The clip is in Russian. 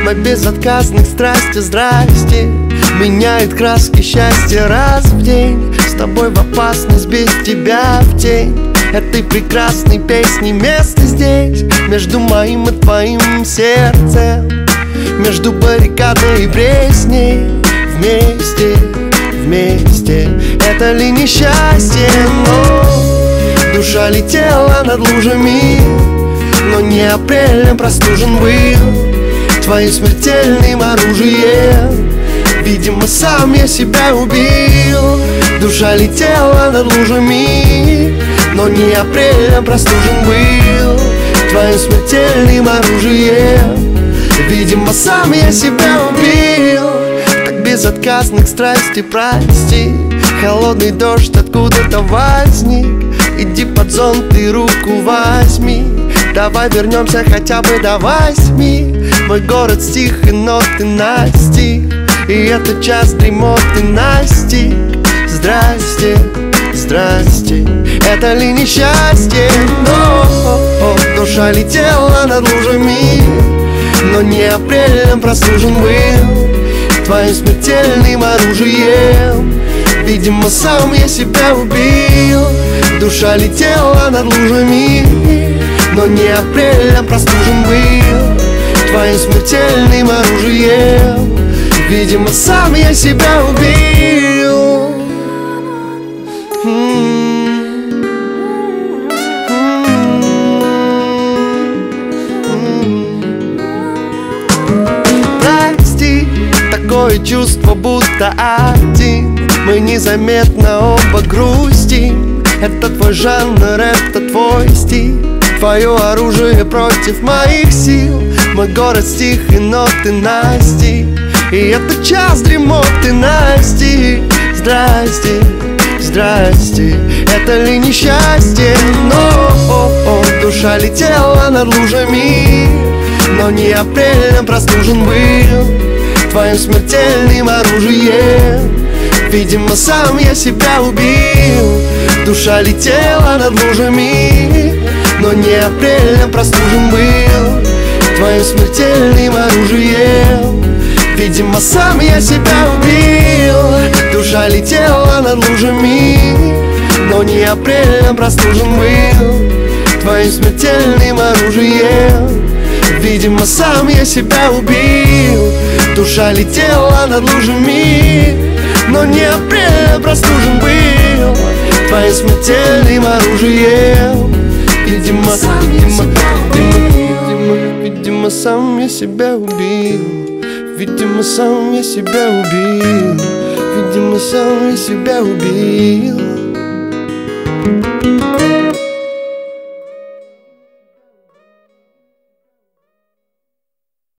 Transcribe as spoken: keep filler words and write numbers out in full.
Мой безотказных страсти, здрасте, меняет краски счастья раз в день. С тобой в опасность, без тебя в тень этой прекрасной песни. Место здесь, между моим и твоим сердцем, между баррикадой и пресней. Вместе, вместе, это ли несчастье? Но душа летела над лужами, но не апрелем простужен был твоим смертельным оружием. Видимо, сам я себя убил. Душа летела над лужами, но не апрелем простужен был твоим смертельным оружием. Видимо, сам я себя убил. Так безотказных страсти, прости. Холодный дождь откуда-то возник. Иди под зонт и руку возьми. Давай вернемся хотя бы до восьми. Мой город стих и ноты настиг, и этот час дремоты настиг. Здрасте, здрасте, это ли несчастье? Но душа летела над лужами, но не апрелем простужен был твоим смертельным оружием. Видимо, сам я себя убил. Душа летела над лужами, но не апрелем простужен был твоим смертельным оружием. Видимо, сам я себя убил. Прости, такое чувство, будто один мы незаметно оба грустим. Это твой жанр, это твой стиль, твое оружие против моих сил. Мой город стих и ноты настиг, и этот час дремоты настиг. Здрасте, здрасте, это ли несчастье? Но душа летела над лужами, но не апрелем простужен был твоим смертельным оружием. Видимо, сам я себя убил. Душа летела над лужами, но не апрелем простужен был твоим смертельным оружием. Видимо, сам я себя убил. Душа летела над лужами, но не апрелем простужен был твоим смертельным оружием. Видимо, сам я себя убил. Душа летела над лужами, но не апрелем простужен был твоим смертельным оружием. Видимо, видимо, видимо, видимо, сам я себя убил. Видимо, сам я себя убил. Видимо, сам я себя убил.